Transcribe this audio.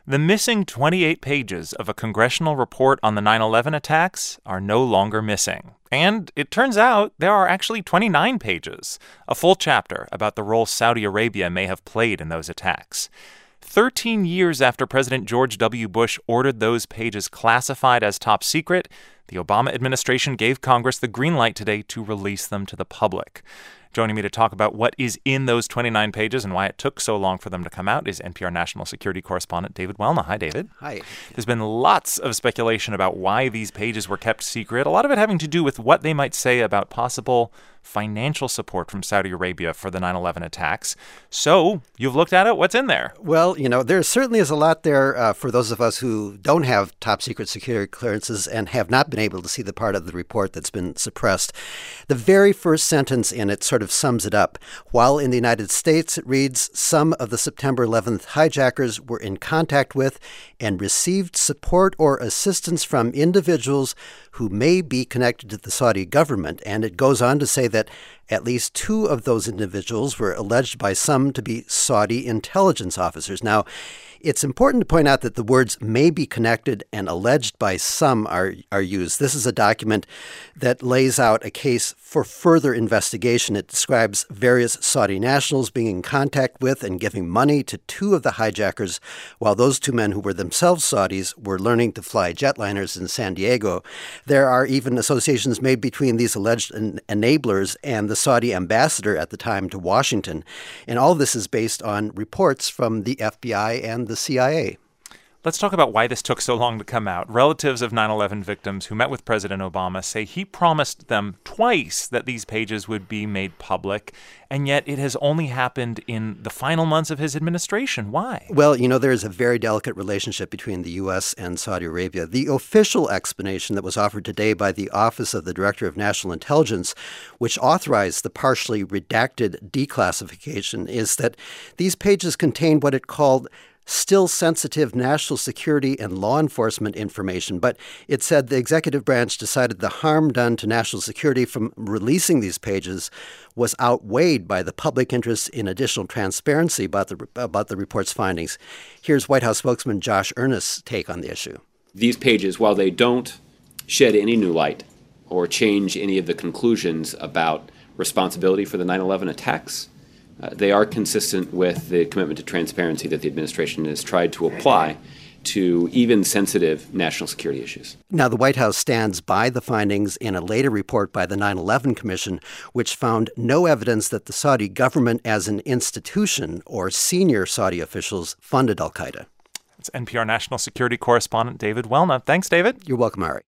The missing 28 pages of a congressional report on the 9/11 attacks are no longer missing. And it turns out there are actually 29 pages, a full chapter about the role Saudi Arabia may have played in those attacks. 13 years after President George W. Bush ordered those pages classified as top secret, the Obama administration gave Congress the green light today to release them to the public. Joining me to talk about what is in those 29 pages and why it took so long for them to come out is NPR national security correspondent David Welna. Hi, David. Hi. There's been lots of speculation about why these pages were kept secret, a lot of it having to do with what they might say about possible financial support from Saudi Arabia for the 9/11 attacks. So you've looked at it. What's in there? Well, there certainly is a lot there for those of us who don't have top secret security clearances and have not been able to see the part of the report that's been suppressed. The very first sentence in it sort of sums it up. While in the United States, it reads, some of the September 11th hijackers were in contact with and received support or assistance from individuals who may be connected to the Saudi government. And it goes on to say that at least two of those individuals were alleged by some to be Saudi intelligence officers. Now, it's important to point out that the words may be connected and alleged by some are used. This is a document that lays out a case for further investigation. It describes various Saudi nationals being in contact with and giving money to two of the hijackers, while those two men who were themselves Saudis were learning to fly jetliners in San Diego. There are even associations made between these alleged enablers and the Saudi ambassador at the time to Washington. And all this is based on reports from the FBI and the CIA. Let's talk about why this took so long to come out. Relatives of 9/11 victims who met with President Obama say he promised them twice that these pages would be made public, and yet it has only happened in the final months of his administration. Why? Well, there is a very delicate relationship between the U.S. and Saudi Arabia. The official explanation that was offered today by the Office of the Director of National Intelligence, which authorized the partially redacted declassification, is that these pages contain what it called still sensitive national security and law enforcement information. But it said the executive branch decided the harm done to national security from releasing these pages was outweighed by the public interest in additional transparency about the report's findings. Here's White House spokesman Josh Earnest's take on the issue. These pages, while they don't shed any new light or change any of the conclusions about responsibility for the 9/11 attacks, they are consistent with the commitment to transparency that the administration has tried to apply to even sensitive national security issues. Now, the White House stands by the findings in a later report by the 9/11 Commission, which found no evidence that the Saudi government as an institution or senior Saudi officials funded al-Qaeda. It's NPR national security correspondent David Welna. Thanks, David. You're welcome, Ari.